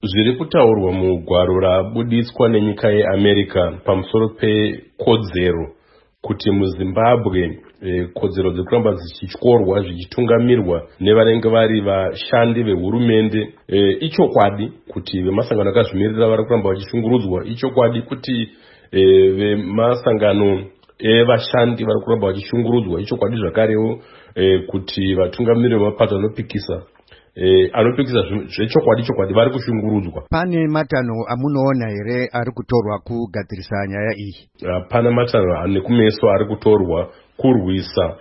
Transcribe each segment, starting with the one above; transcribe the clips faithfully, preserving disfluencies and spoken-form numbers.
Zviri kutaurwa mugwaro rabuditswa nenyika yeAmerica pamusoro pekodzero kuti muZimbabwe eh, kodzero dzekuramba dzichityorwa zvichitungamirwa nevanenge vari vashandi vehurumende eh, ichokwadi kuti vemasangano akazvimirira vari kuramba vachishungurudzwa. Ichokwadi kuti eh, vemasangano evashandi vari kuramba vachishungurudzwa. Ichokwadi zvakarewo eh, kuti vatungamiriri vemapato anopikisa Eh, anopikisa zvechokwadi chokwadi vari kushungurudzwa. Pane matano amunoona here ari kutorwa kugadzirisa nyaya iyi? Pana matano ane kumeso ari kutorwa kurwisa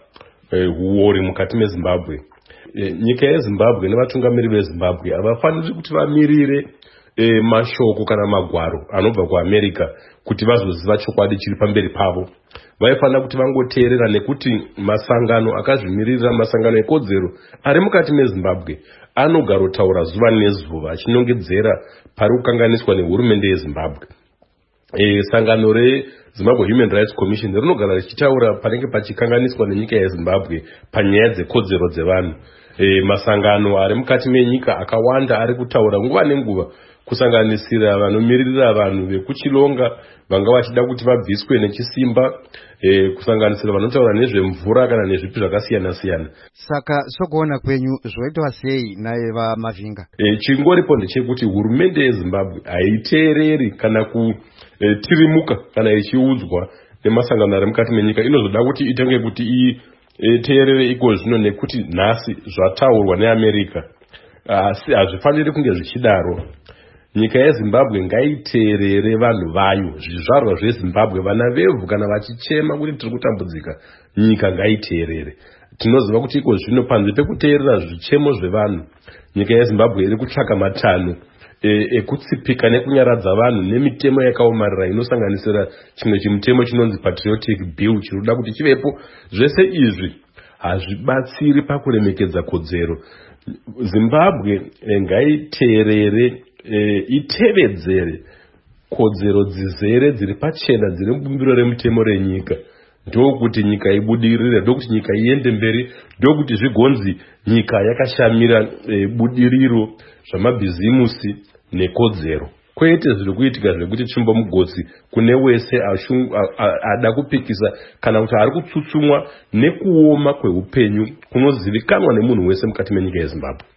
huori eh, mukati meZimbabwe. Eh, nyika yeZimbabwe nevatungamiriri veZimbabwe havafaniri kuti vamirire eh, mashoko kana magwaro anobva kuAmerica kuti vazoziva chokwadi chiri pamberi pavo. Vaifanira kuti vangoteerera, nekuti masangano akazvimirira, masangano ekodzero ari mukati meZimbabwe anogarotaura zuva nezuva achinongedzera pari kukanganiswa nehurumende yeZimbabwe. E, sangano reZimbabwe Human Rights Commission rinogara richitaura panenge pachikanganiswa nenyika yeZimbabwe panyaya dzekodzero dzevanhu. E, masangano ari mukati menyika akawanda ari kutaura nguva nenguva, kusanganisira vanomiririra vanhu vekuchilonga vanga vachida kuti vabviswe nechisimba, e, kusanganisira vanotaura nezvemvura kana nezvipi zvakasiyana siyana. Saka sokuona kwenyu zvoitwa sei naye vaMavinga? E, chingoripo ndechekuti hurumende yeZimbabwe haiteereri kana kutirimuka kana ichiudzwa nemasangano ari mukati menyika. Inozoda kuti itange kuti iteerere iko zvino, nekuti nhasi zvataurwa neAmerica asi hazvifaniri kunge zvichidaro. Nyika yeZimbabwe ngaiteerere vanhu vayo, zvizvarwa zveZimbabwe, vana vevhu kana vachichema kuti tiri kutambudzika, nyika ngaiteerere. Tinoziva kuti iko zvino panze pekuteerera zvichemo zvevanhu, nyika yeZimbabwe iri kutsvaka matano ekutsipika nekunyaradza vanhu nemitemo yakaomarara inosanganisira chimwe chimutemo chinonzi Patriotic Bill chinoda kuti chivepo. Zvese izvi hazvibatsiri pakuremekedza kodzero. Zimbabwe ngaiteerere, e, itevedzere kodzero dzizere dziri pachena dziri mubumbiro remutemo renyika. Ndokuti nyika ibudirire, ndokuti nyika iende mberi, ndokuti zvigonzi nyika yakashamira e, budiriro zvamabhizimusi nekodzero. Kwete zviri kuitika zvekuti tsvimbo mugotsi kune wese ada kupikisa kana kuti ari kutsutsumwa nekuoma kweupenyu kunozivikanwa nemunhu wese mukati menyika yeZimbabwe.